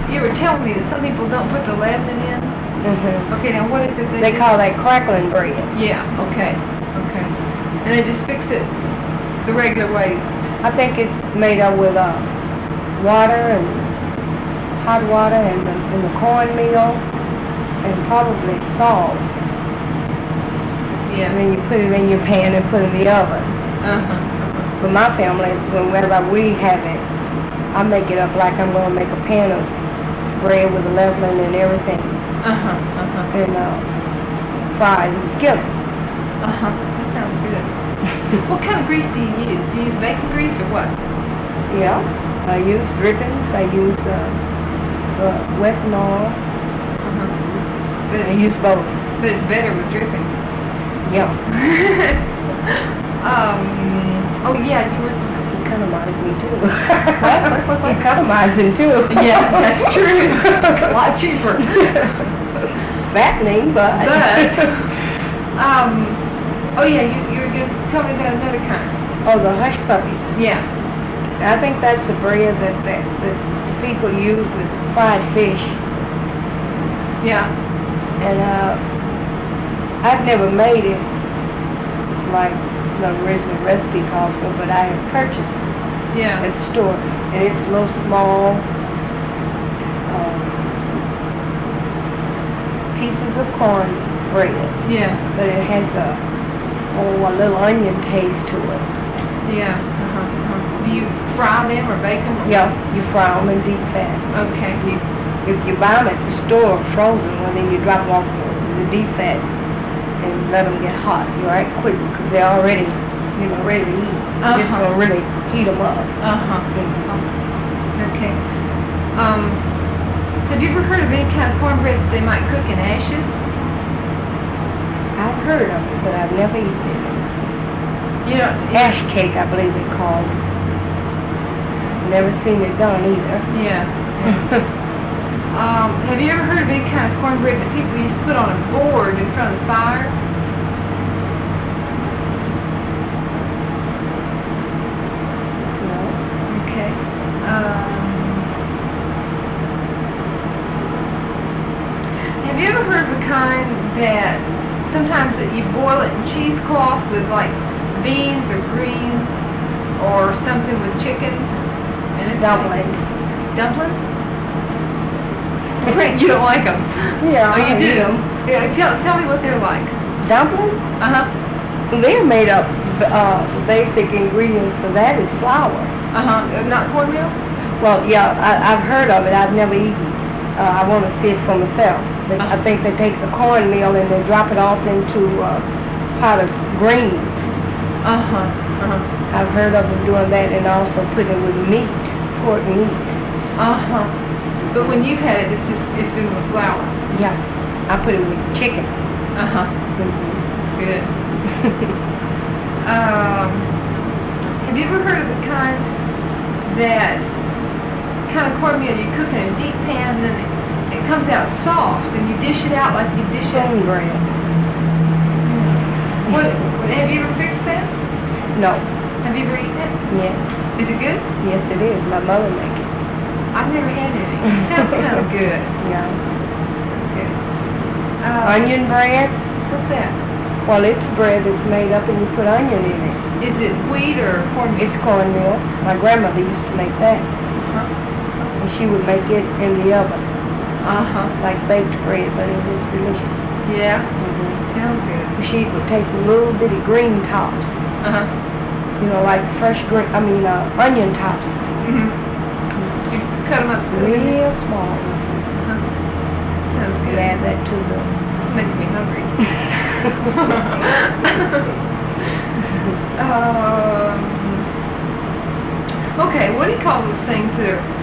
you were telling me that some people don't put the leavening in. Mhm. Okay, now what is it They call that crackling bread. Yeah, okay, okay. And they just fix it the regular way. I think it's made up with water and hot water and the cornmeal and probably salt. Yeah. And then you put it in your pan and put it in the oven. But my family, whenever we have it, I make it up like I'm going to make a pan of bread with the leavening and everything. And fry it and skillet. That sounds good. What kind of grease do you use? Do you use bacon grease or what? Yeah, I use drippings. I use Western oil. But I use both. But it's better with drippings. Yeah. Oh yeah, you were Economizing too. What? Economizing too. Yeah, that's true. A lot cheaper. Fattening, but. Oh yeah, you were gonna tell me about another kind. Oh, the hush puppy. Yeah. I think that's a bread that people use with fried fish. Yeah. And I've never made it like the original recipe calls for, but I have purchased it Yeah. at the store, and it's a little small pieces of corn bread, Yeah. but it has a little onion taste to it. Yeah. Do you fry them or bake them? Yeah, you fry them in deep fat. Okay. If you buy them at the store frozen, well then you drop them off in the deep fat and let them get hot right quick because they're already, ready to eat. You're just gonna really heat them up. Okay. Have you ever heard of any kind of cornbread that they might cook in ashes? I've heard of it, but I've never eaten it. You know, Ash cake, I believe they call it. Never seen it done either. Yeah. Have you ever heard of any kind of cornbread that people used to put on a board in front of the fire? No. Okay. Have you ever heard of a kind that sometimes you boil it in cheesecloth with like beans or greens or something with chicken? And it's Dumplings. Dumplings? You don't like them? Yeah, Oh, you I do? eat 'em. Yeah, tell me what they're like. Dumplings? They're made up, the basic ingredients for that is flour. Not cornmeal? Well, yeah, I've heard of it. I've never eaten. I want to see it for myself. I think they take the cornmeal and they drop it off into a pot of greens. I've heard of them doing that and also putting it with meat, pork meats. But when you've had it, it's been with flour. Yeah, I put it with chicken. That's good. Have you ever heard of the kind of cornmeal you cook in a deep pan and then it comes out soft and you dish it out like you dish it? Stone bread. Have you ever fixed that? No. Have you ever eaten it? Yes. Is it good? Yes, it is. My mother makes it. I've never had any. It sounds kind of good. Yeah. Good. Onion bread? What's that? Well, it's bread that's made up and you put onion in it. Is it wheat or cornmeal? It's cornmeal. My grandmother used to make that. And she would make it in the oven. Like baked bread, but it was delicious. Yeah. Sounds good. She would take the little bitty green tops. Like fresh onion tops. You cut them up Real small. Sounds good. And add that to the... It's making me hungry. Okay, what do you call those things that are